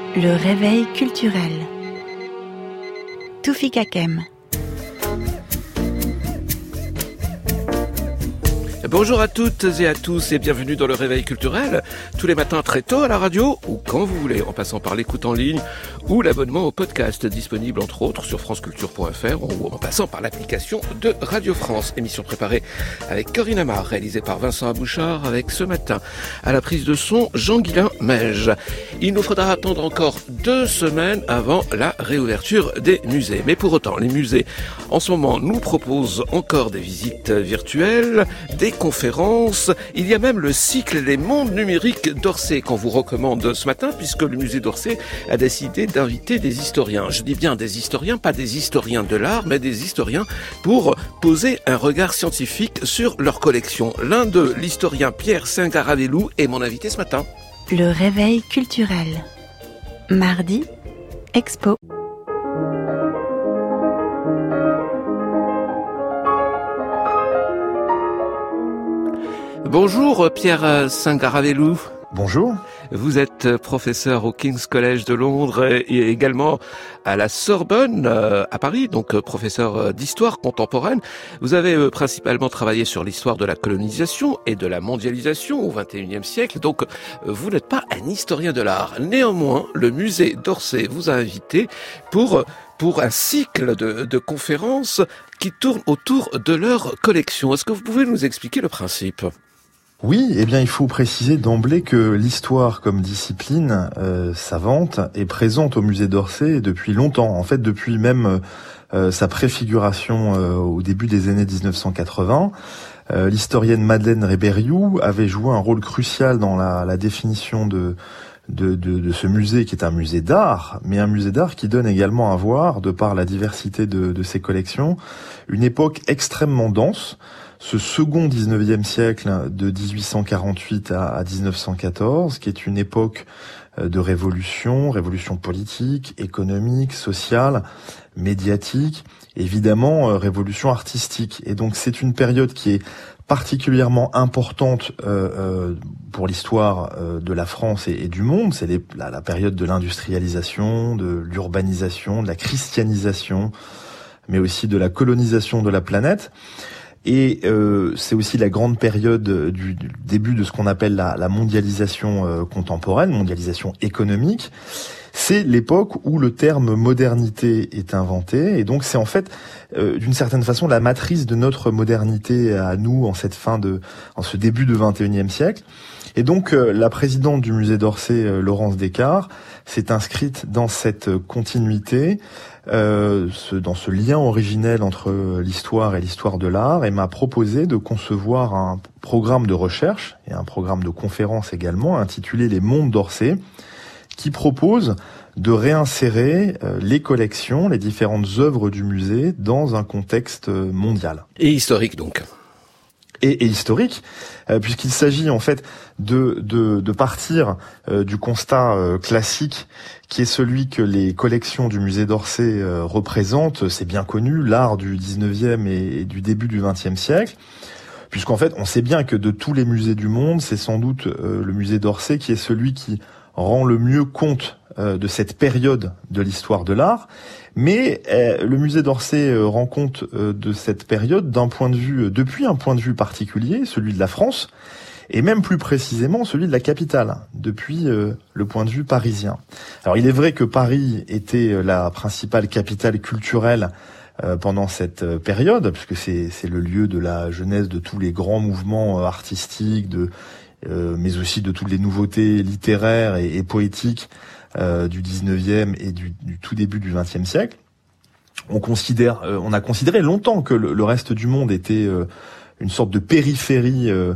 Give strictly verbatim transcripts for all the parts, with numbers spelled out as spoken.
Le réveil culturel. Toufik Hakem. Bonjour à toutes et à tous et bienvenue dans le Réveil culturel, tous les matins très tôt à la radio ou quand vous voulez, en passant par l'écoute en ligne ou l'abonnement au podcast disponible entre autres sur franceculture point f r ou en passant par l'application de Radio France. Émission préparée avec Corinne Amar, réalisée par Vincent Abouchard, avec ce matin à la prise de son Jean-Guilain Meige. Il nous faudra attendre encore deux semaines avant la réouverture des musées. Mais pour autant, les musées en ce moment nous proposent encore des visites virtuelles, des conférences. Il y a même le cycle Les mondes numériques d'Orsay qu'on vous recommande ce matin puisque le musée d'Orsay a décidé d'inviter des historiens. Je dis bien des historiens, pas des historiens de l'art, mais des historiens pour poser un regard scientifique sur leur collection. L'un d'eux, l'historien Pierre Saint-Garavelou, est mon invité ce matin. Le réveil culturel. Mardi, expo. Bonjour Pierre Saint-Garavelou. Bonjour. Vous êtes professeur au King's College de Londres et également à la Sorbonne à Paris, donc professeur d'histoire contemporaine. Vous avez principalement travaillé sur l'histoire de la colonisation et de la mondialisation au vingt et unième siècle, donc vous n'êtes pas un historien de l'art. Néanmoins, le musée d'Orsay vous a invité pour pour un cycle de, de conférences qui tournent autour de leur collection. Est-ce que vous pouvez nous expliquer le principe ? Oui, eh bien, il faut préciser d'emblée que l'histoire comme discipline euh, savante est présente au musée d'Orsay depuis longtemps. En fait, depuis même euh, sa préfiguration euh, au début des années dix-neuf cent quatre-vingts, euh, l'historienne Madeleine Rébériou avait joué un rôle crucial dans la, la définition de, de, de, de ce musée qui est un musée d'art, mais un musée d'art qui donne également à voir, de par la diversité de, de ses collections, une époque extrêmement dense. Ce second dix-neuvième siècle de dix-huit cent quarante-huit à dix-neuf cent quatorze, qui est une époque de révolution, révolution politique, économique, sociale, médiatique, évidemment révolution artistique. Et donc c'est une période qui est particulièrement importante euh, euh, pour l'histoire euh, de la France et, et du monde. C'est les, la, la période de l'industrialisation, de l'urbanisation, de la christianisation, mais aussi de la colonisation de la planète. Et euh, c'est aussi la grande période du, du début de ce qu'on appelle la, la mondialisation euh, contemporaine, mondialisation économique. C'est l'époque où le terme modernité est inventé, et donc c'est en fait, euh, d'une certaine façon, la matrice de notre modernité à nous en cette fin de, en ce début du vingt et unième siècle. Et donc euh, la présidente du musée d'Orsay, euh, Laurence Descartes, s'est inscrite dans cette continuité, euh, ce, dans ce lien originel entre l'histoire et l'histoire de l'art, et m'a proposé de concevoir un programme de recherche et un programme de conférence également intitulé Les mondes d'Orsay, qui propose de réinsérer euh, les collections, les différentes œuvres du musée dans un contexte mondial. Et historique donc. Et, et historique, euh, puisqu'il s'agit en fait de, de, de partir euh, du constat euh, classique qui est celui que les collections du musée d'Orsay euh, représentent, c'est bien connu, l'art du dix-neuvième et, et du début du vingtième siècle, puisqu'en fait on sait bien que de tous les musées du monde, c'est sans doute euh, le musée d'Orsay qui est celui qui rend le mieux compte euh, de cette période de l'histoire de l'art. Mais euh, le musée d'Orsay euh, rend compte euh, de cette période d'un point de vue, euh, depuis un point de vue particulier, celui de la France, et même plus précisément celui de la capitale, depuis euh, le point de vue parisien. Alors il est vrai que Paris était euh, la principale capitale culturelle euh, pendant cette euh, période, puisque c'est, c'est le lieu de la jeunesse de tous les grands mouvements euh, artistiques, de, euh, mais aussi de toutes les nouveautés littéraires et, et poétiques Euh, du dix-neuvième et du, du tout début du vingtième siècle. On considère, euh, on a considéré longtemps que le, le reste du monde était euh, une sorte de périphérie euh,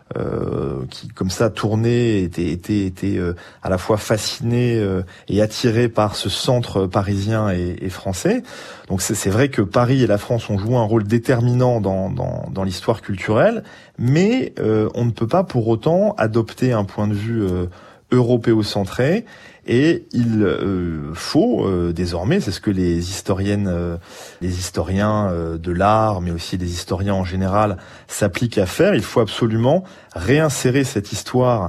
euh, qui, comme ça, tournait, était, était, était euh, à la fois fasciné euh, et attiré par ce centre parisien et, et français. Donc c'est, c'est vrai que Paris et la France ont joué un rôle déterminant dans, dans, dans l'histoire culturelle, mais euh, on ne peut pas pour autant adopter un point de vue euh, européocentré. Et il euh, faut euh, désormais, c'est ce que les historiennes, euh, les historiens euh, de l'art, mais aussi les historiens en général s'appliquent à faire, il faut absolument réinsérer cette histoire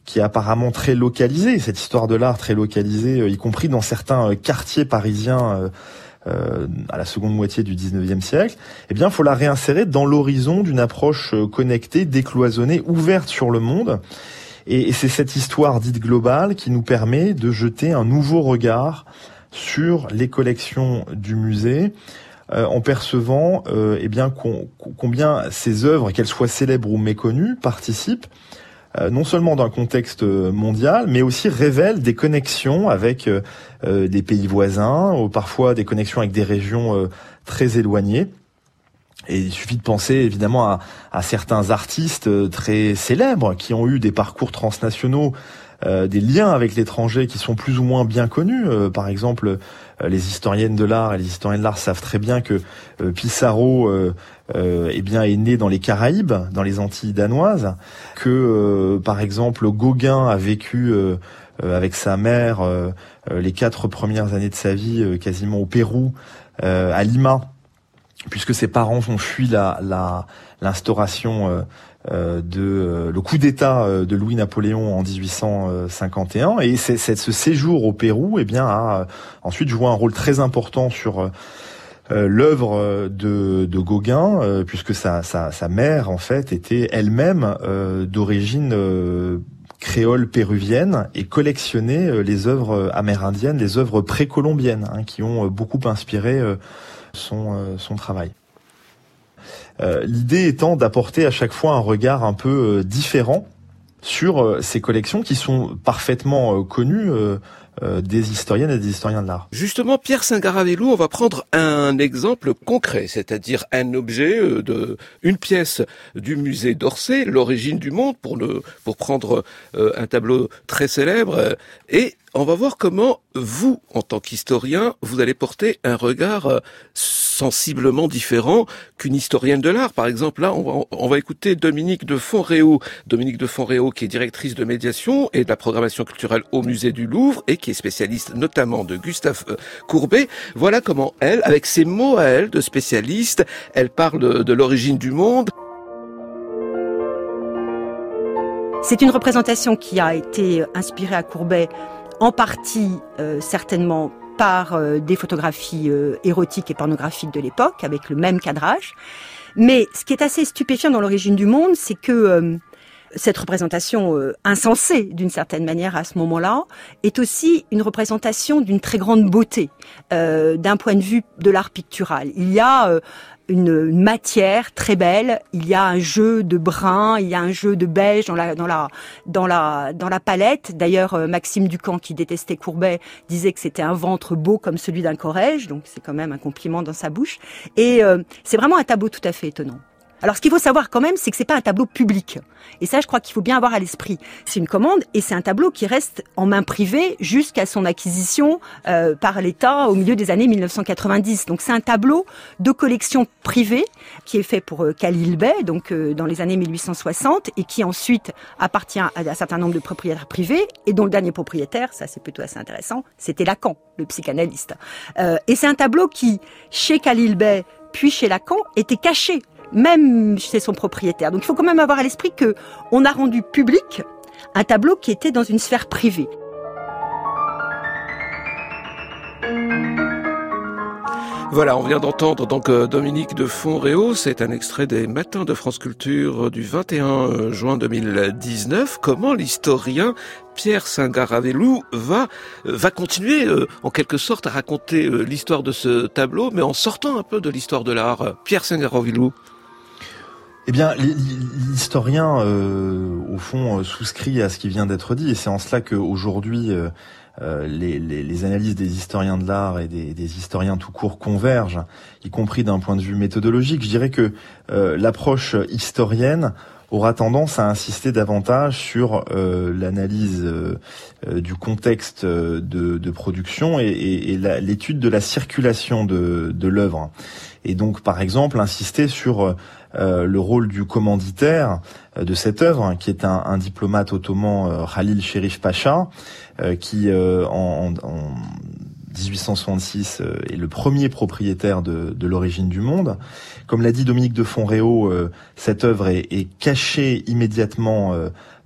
qui est apparemment très localisée, cette histoire de l'art très localisée, euh, y compris dans certains euh, quartiers parisiens euh, euh, à la seconde moitié du dix-neuvième siècle, eh bien, il faut la réinsérer dans l'horizon d'une approche euh, connectée, décloisonnée, ouverte sur le monde. Et, et c'est cette histoire dite globale qui nous permet de jeter un nouveau regard sur les collections du musée, euh, en percevant euh, eh bien qu'on, combien ces œuvres, qu'elles soient célèbres ou méconnues, participent euh, non seulement d'un contexte mondial, mais aussi révèlent des connexions avec euh, euh, des pays voisins, ou parfois des connexions avec des régions euh, très éloignées. Et il suffit de penser évidemment à, à certains artistes très célèbres qui ont eu des parcours transnationaux, euh, des liens avec l'étranger qui sont plus ou moins bien connus. Euh, par exemple, euh, les historiennes de l'art et les historiens de l'art savent très bien que euh, Pissarro euh, euh, eh bien, est né dans les Caraïbes, dans les Antilles danoises, que euh, par exemple Gauguin a vécu euh, euh, avec sa mère euh, euh, les quatre premières années de sa vie euh, quasiment au Pérou, euh, à Lima, puisque ses parents ont fui la, la, l'instauration euh, euh, de euh, le coup d'État euh, de Louis-Napoléon en dix-huit cent cinquante et un, et c'est, c'est, ce séjour au Pérou, eh bien, a euh, ensuite joué un rôle très important sur euh, l'œuvre de, de Gauguin, euh, puisque sa, sa, sa mère en fait était elle-même euh, d'origine euh, créole péruvienne et collectionnait euh, les œuvres amérindiennes, les œuvres précolombiennes, hein, qui ont euh, beaucoup inspiré euh, son, euh, son travail. Euh, l'idée étant d'apporter à chaque fois un regard un peu euh, différent sur euh, ces collections qui sont parfaitement euh, connues euh, euh, des historiennes et des historiens de l'art. Justement, Pierre Singaravelou, on va prendre un exemple concret, c'est-à-dire un objet euh, de une pièce du musée d'Orsay, l'origine du monde, pour le pour prendre euh, un tableau très célèbre, euh, et on va voir comment vous, en tant qu'historien, vous allez porter un regard sensiblement différent qu'une historienne de l'art. Par exemple, là, on va, on va écouter Dominique de Fonréau. Dominique de Fonréau, qui est directrice de médiation et de la programmation culturelle au musée du Louvre et qui est spécialiste notamment de Gustave Courbet. Voilà comment elle, avec ses mots à elle de spécialiste, elle parle de, de l'origine du monde. C'est une représentation qui a été inspirée à Courbet en partie euh, certainement par euh, des photographies euh, érotiques et pornographiques de l'époque, avec le même cadrage. Mais ce qui est assez stupéfiant dans l'origine du monde, c'est que euh, cette représentation euh, insensée, d'une certaine manière, à ce moment-là, est aussi une représentation d'une très grande beauté, euh, d'un point de vue de l'art pictural. Il y a euh, Une, une matière très belle, il y a un jeu de brun, il y a un jeu de beige dans la dans la dans la dans la palette. D'ailleurs, Maxime Ducamp, qui détestait Courbet, disait que c'était un ventre beau comme celui d'un Corrège, donc c'est quand même un compliment dans sa bouche. Et euh, c'est vraiment un tableau tout à fait étonnant. Alors, ce qu'il faut savoir quand même, c'est que c'est pas un tableau public. Et ça, je crois qu'il faut bien avoir à l'esprit. C'est une commande et c'est un tableau qui reste en main privée jusqu'à son acquisition euh, par l'État au milieu des années mille neuf cent quatre-vingt-dix. Donc, c'est un tableau de collection privée qui est fait pour euh, Khalil Bey, donc euh, dans les années mille huit cent soixante, et qui ensuite appartient à un certain nombre de propriétaires privés, et dont le dernier propriétaire, ça c'est plutôt assez intéressant, c'était Lacan, le psychanalyste. Euh, et c'est un tableau qui, chez Khalil Bey, puis chez Lacan, était caché, même chez son propriétaire. Donc il faut quand même avoir à l'esprit que on a rendu public un tableau qui était dans une sphère privée. Voilà, on vient d'entendre donc Dominique de Fonréau, c'est un extrait des Matins de France Culture du vingt et un juin deux mille dix-neuf. Comment l'historien Pierre Singaravelou va va continuer euh, en quelque sorte à raconter euh, l'histoire de ce tableau, mais en sortant un peu de l'histoire de l'art. Pierre Singaravelou. Eh bien, l'historien, euh, au fond, souscrit à ce qui vient d'être dit, et c'est en cela qu'aujourd'hui, euh, euh, les, les, les analyses des historiens de l'art et des, des historiens tout court convergent, y compris d'un point de vue méthodologique. Je dirais que euh, l'approche historienne aura tendance à insister davantage sur euh, l'analyse euh, euh, du contexte de, de production et, et, et la, l'étude de la circulation de, de l'œuvre. Et donc, par exemple, insister sur euh, le rôle du commanditaire euh, de cette œuvre, qui est un, un diplomate ottoman, euh, Khalil Cherif Pacha, euh, qui euh, en, en dix-huit cent soixante-six euh, est le premier propriétaire de, de l'origine du monde. Comme l'a dit Dominique de Fonréau, euh, cette œuvre est, est cachée immédiatement euh,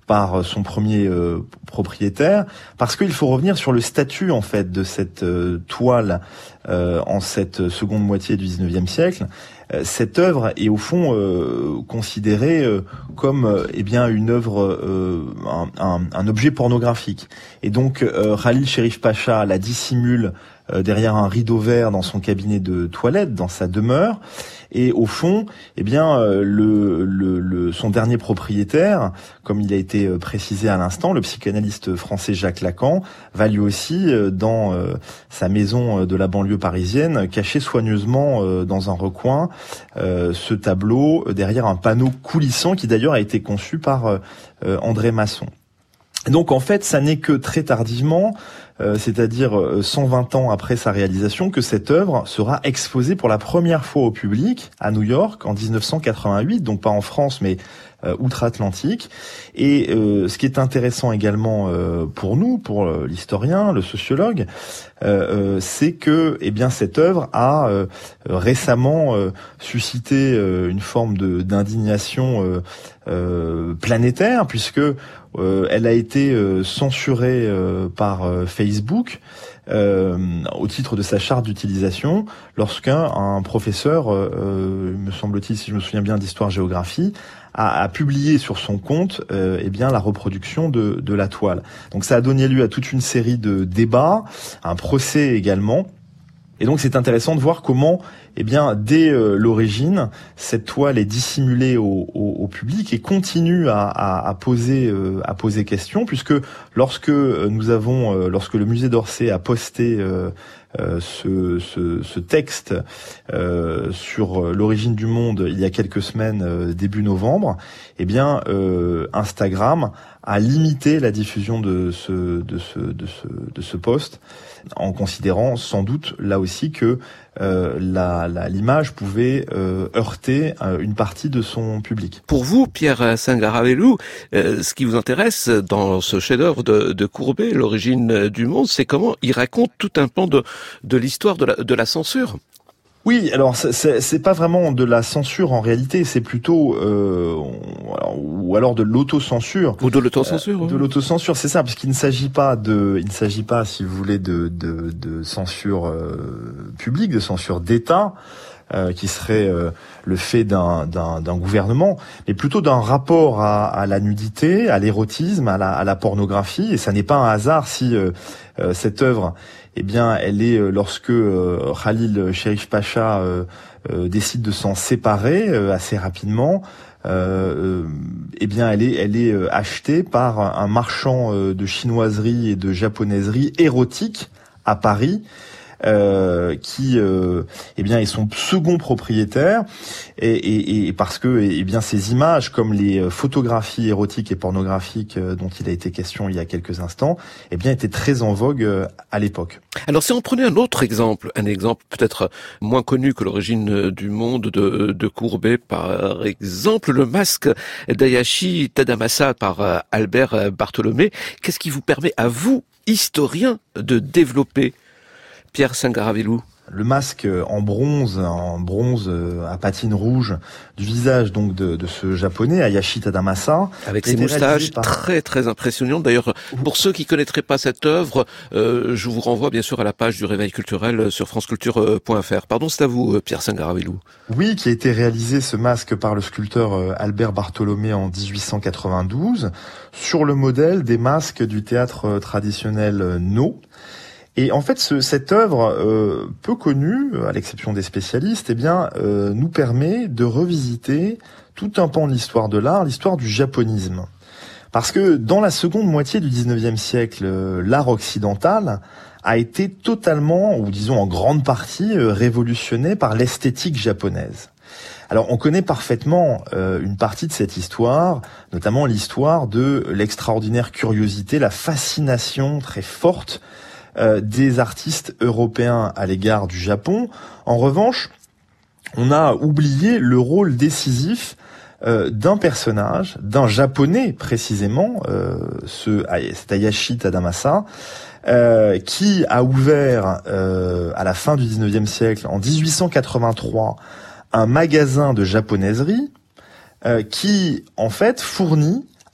par son premier euh, propriétaire, parce qu'il faut revenir sur le statut en fait de cette euh, toile euh, en cette seconde moitié du dix-neuvième siècle. Euh, cette œuvre est au fond euh, considérée euh, comme euh, eh bien une œuvre, euh, un, un, un objet pornographique. Et donc euh, Khalil Cherif Pacha la dissimule euh, derrière un rideau vert dans son cabinet de toilette, dans sa demeure. Et au fond, eh bien, euh, le, le, le, son dernier propriétaire, comme il a été précisé à l'instant, le psychanalyste français Jacques Lacan, va lui aussi, euh, dans euh, sa maison de la banlieue parisienne, cacher soigneusement euh, dans un recoin euh, ce tableau derrière un panneau coulissant qui d'ailleurs a été conçu par euh, André Masson. Donc en fait, ça n'est que très tardivement, euh, c'est-à-dire cent vingt ans après sa réalisation, que cette œuvre sera exposée pour la première fois au public à New York en dix-neuf cent quatre-vingt-huit, donc pas en France mais euh, outre-Atlantique. Et euh, ce qui est intéressant également euh, pour nous, pour euh, l'historien, le sociologue, euh, euh, c'est que eh bien cette œuvre a euh, récemment euh, suscité euh, une forme de d'indignation euh, euh, planétaire, puisque Euh, elle a été euh, censurée euh, par euh, Facebook euh, au titre de sa charte d'utilisation lorsqu'un un professeur, euh, me semble-t-il, si je me souviens bien, d'histoire-géographie, a, a publié sur son compte euh, eh bien la reproduction de, de la toile. Donc ça a donné lieu à toute une série de débats, un procès également. Et donc c'est intéressant de voir comment, eh bien, dès euh, l'origine, cette toile est dissimulée au, au, au public et continue à, à, à poser, euh, à poser question, puisque lorsque nous avons, euh, lorsque le musée d'Orsay a posté euh, euh, ce, ce, ce texte euh, sur l'origine du monde il y a quelques semaines, euh, début novembre, eh bien, euh, Instagram a limité la diffusion de ce, de ce, de ce, de ce post, en considérant sans doute là aussi que euh, la, la, l'image pouvait euh, heurter euh, une partie de son public. Pour vous, Pierre Singaravelou, euh, ce qui vous intéresse dans ce chef-d'œuvre de, de Courbet, l'origine du monde, c'est comment il raconte tout un pan de, de l'histoire de la, de la censure. Oui, alors c'est, c'est pas vraiment de la censure en réalité, c'est plutôt euh, ou alors de l'autocensure. Ou de l'autocensure. Euh, oui. De l'autocensure, c'est ça, parce qu'il ne s'agit pas de, il ne s'agit pas, si vous voulez, de de, de censure euh, publique, de censure d'État, euh, qui serait euh, le fait d'un, d'un d'un gouvernement, mais plutôt d'un rapport à, à la nudité, à l'érotisme, à la, à la pornographie. Et ça n'est pas un hasard si euh, euh, cette œuvre, eh bien, elle est lorsque euh, Khalil Cherif Pacha euh, euh, décide de s'en séparer euh, assez rapidement. Euh, euh, eh bien, elle est, elle est euh, achetée par un marchand euh, de chinoiserie et de japonaiserie érotique à Paris. Euh, qui euh, eh bien est son second propriétaire et, et, et parce que eh bien ces images comme les photographies érotiques et pornographiques euh, dont il a été question il y a quelques instants eh bien étaient très en vogue euh, à l'époque. Alors si on prenait un autre exemple, un exemple peut-être moins connu que l'origine du monde de, de Courbet, par exemple le masque d'Hayashi Tadamasa par Albert Bartholomé, qu'est-ce qui vous permet à vous, historien, de développer Pierre Singaravelou? Le masque en bronze, en bronze à patine rouge du visage donc de, de ce japonais Hayashi Tadamasa, avec ses moustaches par... très très impressionnantes. D'ailleurs, pour ceux qui connaîtraient pas cette œuvre, euh, je vous renvoie bien sûr à la page du Réveil culturel sur franceculture point f r. Pardon, c'est à vous, Pierre Singaravelou. Oui, qui a été réalisé ce masque par le sculpteur Albert Bartholomé en dix-huit cent quatre-vingt-douze sur le modèle des masques du théâtre traditionnel No. Et en fait, ce, cette œuvre euh, peu connue, à l'exception des spécialistes, eh bien, euh, nous permet de revisiter tout un pan de l'histoire de l'art, l'histoire du japonisme. Parce que dans la seconde moitié du dix-neuvième siècle, euh, l'art occidental a été totalement, ou disons en grande partie, euh, révolutionné par l'esthétique japonaise. Alors, on connaît parfaitement euh, une partie de cette histoire, notamment l'histoire de l'extraordinaire curiosité, la fascination très forte Euh, des artistes européens à l'égard du Japon. En revanche, on a oublié le rôle décisif euh, d'un personnage, d'un japonais précisément, euh, ce c'est Hayashi Tadamasa, euh, qui a ouvert euh, à la fin du dix-neuvième siècle, en dix-huit cent quatre-vingt-trois, un magasin de japonaiserie euh, qui, en fait, fournit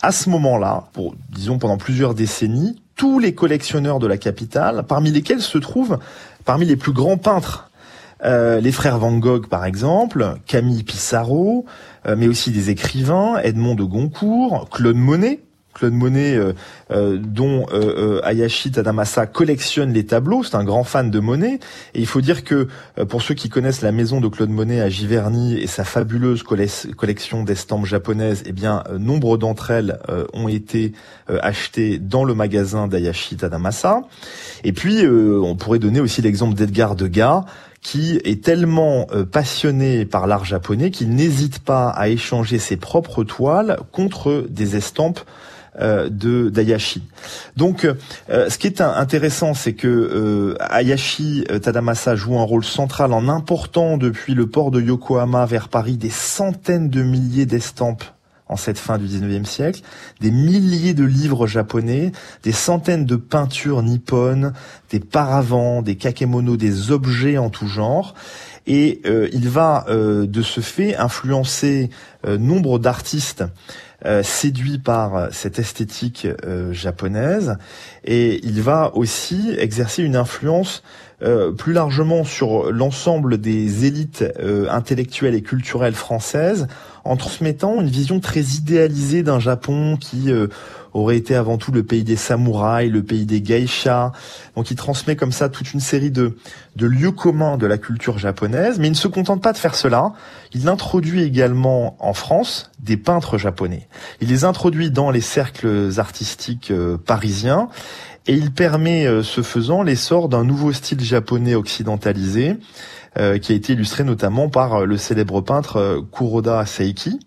à ce moment-là, pour, disons pendant plusieurs décennies, tous les collectionneurs de la capitale, parmi lesquels se trouvent parmi les plus grands peintres, euh, les frères Van Gogh par exemple, Camille Pissarro, euh, mais aussi des écrivains, Edmond de Goncourt, Claude Monet, Claude Monet, euh, euh, dont euh, Hayashi Tadamasa collectionne les tableaux. C'est un grand fan de Monet. Et il faut dire que, euh, pour ceux qui connaissent la maison de Claude Monet à Giverny et sa fabuleuse colle- collection d'estampes japonaises, eh bien, euh, nombre d'entre elles euh, ont été euh, achetées dans le magasin d'Hayashi Tadamasa. Et puis, euh, on pourrait donner aussi l'exemple d'Edgar Degas, qui est tellement euh, passionné par l'art japonais qu'il n'hésite pas à échanger ses propres toiles contre des estampes Euh, de d'Hayashi. Donc, euh, ce qui est intéressant, c'est que euh, Hayashi Tadamasa joue un rôle central en important depuis le port de Yokohama vers Paris des centaines de milliers d'estampes en cette fin du dix-neuvième siècle, des milliers de livres japonais, des centaines de peintures nippones, des paravents, des kakemonos, des objets en tout genre. Et euh, il va euh, de ce fait influencer euh, nombre d'artistes Euh, séduit par cette esthétique euh, japonaise, et il va aussi exercer une influence euh, plus largement sur l'ensemble des élites euh, intellectuelles et culturelles françaises, en transmettant une vision très idéalisée d'un Japon qui euh, aurait été avant tout le pays des samouraïs, le pays des geishas. Donc il transmet comme ça toute une série de, de lieux communs de la culture japonaise, mais il ne se contente pas de faire cela. Il introduit également en France des peintres japonais. Il les introduit dans les cercles artistiques euh, parisiens, et il permet, euh, ce faisant, l'essor d'un nouveau style japonais occidentalisé, euh, qui a été illustré notamment par le célèbre peintre euh, Kuroda Seiki.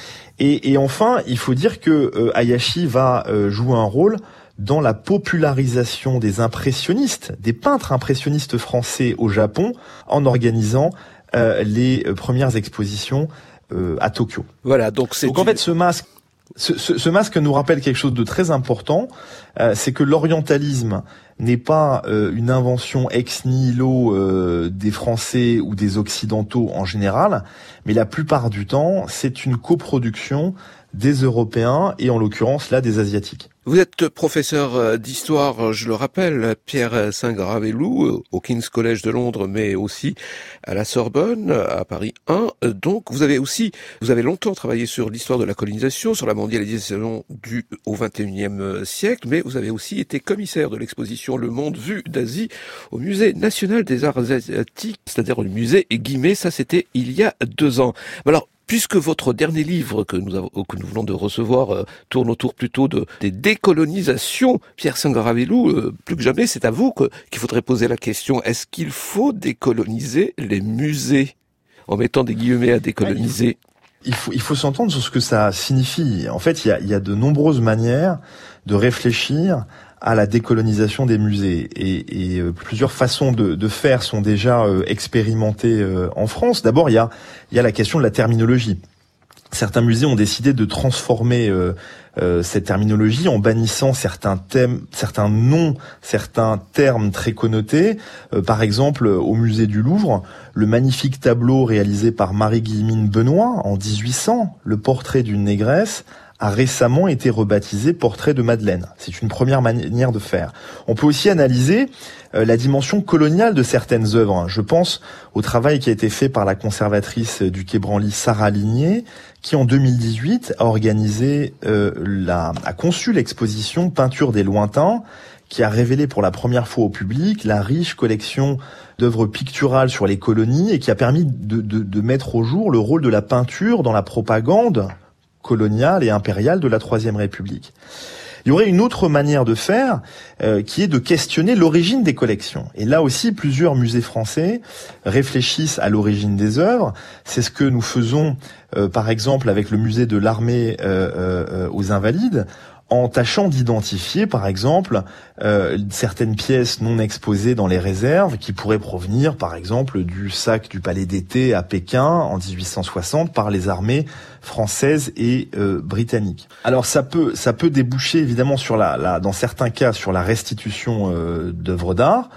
Et, et enfin, il faut dire que euh, Hayashi va euh, jouer un rôle dans la popularisation des impressionnistes, des peintres impressionnistes français au Japon, en organisant euh, les euh, premières expositions euh, à Tokyo. Voilà, donc c'est donc en fait ce masque, ce, ce, ce masque nous rappelle quelque chose de très important, euh, c'est que l'orientalisme n'est pas euh, une invention ex nihilo euh, des Français ou des Occidentaux en général, mais la plupart du temps, c'est une coproduction des Européens et en l'occurrence là des Asiatiques. Vous êtes professeur d'histoire, je le rappelle, Pierre Saint-Gravelou, au King's College de Londres, mais aussi à la Sorbonne, à Paris un. Donc, vous avez aussi, vous avez longtemps travaillé sur l'histoire de la colonisation, sur la mondialisation du au vingt et unième siècle, mais vous avez aussi été commissaire de l'exposition Le Monde vu d'Asie au Musée national des arts asiatiques, c'est-à-dire le musée et guillemets, ça c'était il y a deux ans. Alors, puisque votre dernier livre que nous avons, que nous venons de recevoir euh, tourne autour plutôt de des décolonisations, Pierre Saint-Gravelou, euh, plus que jamais, c'est à vous que, qu'il faudrait poser la question. Est-ce qu'il faut décoloniser les musées? En mettant des guillemets à décoloniser. Il faut, il faut s'entendre sur ce que ça signifie. En fait, il y a, il y a de nombreuses manières de réfléchir à la décolonisation des musées, et, et euh, plusieurs façons de, de faire sont déjà euh, expérimentées euh, en France. D'abord, il y a, il y a la question de la terminologie. Certains musées ont décidé de transformer euh, euh, cette terminologie en bannissant certains thèmes, certains noms, certains termes très connotés. Euh, par exemple, au musée du Louvre, le magnifique tableau réalisé par Marie-Guillemine Benoît en dix-huit cents, le portrait d'une négresse, a récemment été rebaptisé Portrait de Madeleine. C'est une première manière de faire. On peut aussi analyser euh, la dimension coloniale de certaines œuvres. Je pense au travail qui a été fait par la conservatrice du Quai Branly, Sarah Ligné, qui en deux mille dix-huit a organisé, euh, la, a conçu l'exposition Peinture des lointains, qui a révélé pour la première fois au public la riche collection d'œuvres picturales sur les colonies et qui a permis de, de, de mettre au jour le rôle de la peinture dans la propagande coloniale et impériale de la Troisième République. Il y aurait une autre manière de faire, euh, qui est de questionner l'origine des collections. Et là aussi, plusieurs musées français réfléchissent à l'origine des œuvres. C'est ce que nous faisons, euh, par exemple, avec le musée de l'armée euh, euh, aux Invalides, en tâchant d'identifier, par exemple, euh, certaines pièces non exposées dans les réserves qui pourraient provenir, par exemple, du sac du Palais d'été à Pékin en dix-huit cent soixante par les armées françaises et euh, britanniques. Alors ça peut ça peut déboucher évidemment sur la, la dans certains cas sur la restitution euh, d'œuvres d'art.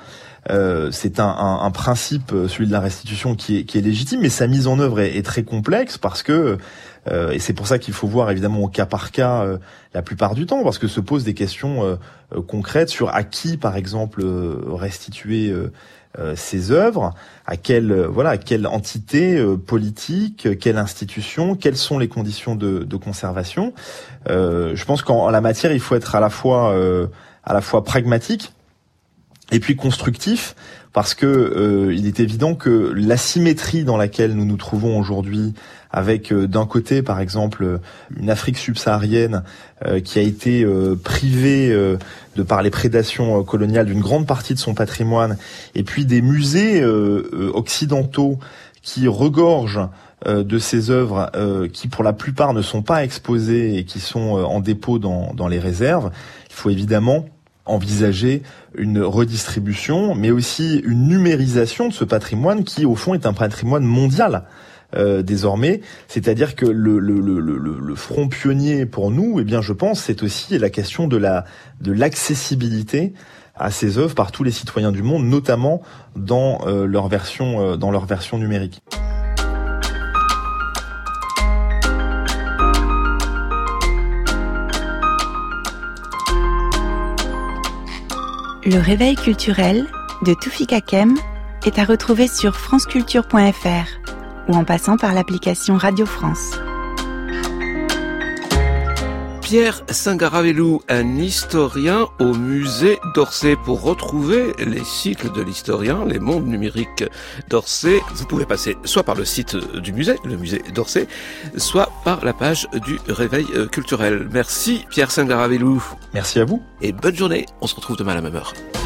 euh, c'est un, un, un principe, celui de la restitution, qui est, qui est légitime, mais sa mise en œuvre est, est très complexe parce que euh, et c'est pour ça qu'il faut voir évidemment au cas par cas euh, la plupart du temps, parce que se posent des questions euh, euh, concrètes sur à qui, par exemple, euh, restituer euh, euh, ces œuvres, à quelle euh, voilà, à quelle entité euh, politique, quelle institution, quelles sont les conditions de, de conservation. Euh, je pense qu'en la matière, il faut être à la fois euh, à la fois pragmatique et puis constructif, parce que euh, il est évident que l'asymétrie dans laquelle nous nous trouvons aujourd'hui, avec euh, d'un côté par exemple une Afrique subsaharienne euh, qui a été euh, privée euh, de par les prédations euh, coloniales d'une grande partie de son patrimoine, et puis des musées euh, euh, occidentaux qui regorgent euh, de ces œuvres euh, qui pour la plupart ne sont pas exposées et qui sont euh, en dépôt dans, dans les réserves, il faut évidemment envisager une redistribution, mais aussi une numérisation de ce patrimoine qui, au fond, est un patrimoine mondial euh, désormais. C'est-à-dire que le, le, le, le, le front pionnier pour nous, eh bien, je pense, c'est aussi la question de la de l'accessibilité à ces œuvres par tous les citoyens du monde, notamment dans euh, leur version euh, dans leur version numérique. Le réveil culturel de Toufik Hakem est à retrouver sur franceculture point f r ou en passant par l'application Radio France. Pierre Singaravelou, un historien au musée d'Orsay. Pour retrouver les cycles de l'historien, les mondes numériques d'Orsay, vous pouvez passer soit par le site du musée, le musée d'Orsay, soit par la page du Réveil culturel. Merci Pierre Singaravelou. Merci à vous. Et bonne journée, on se retrouve demain à la même heure.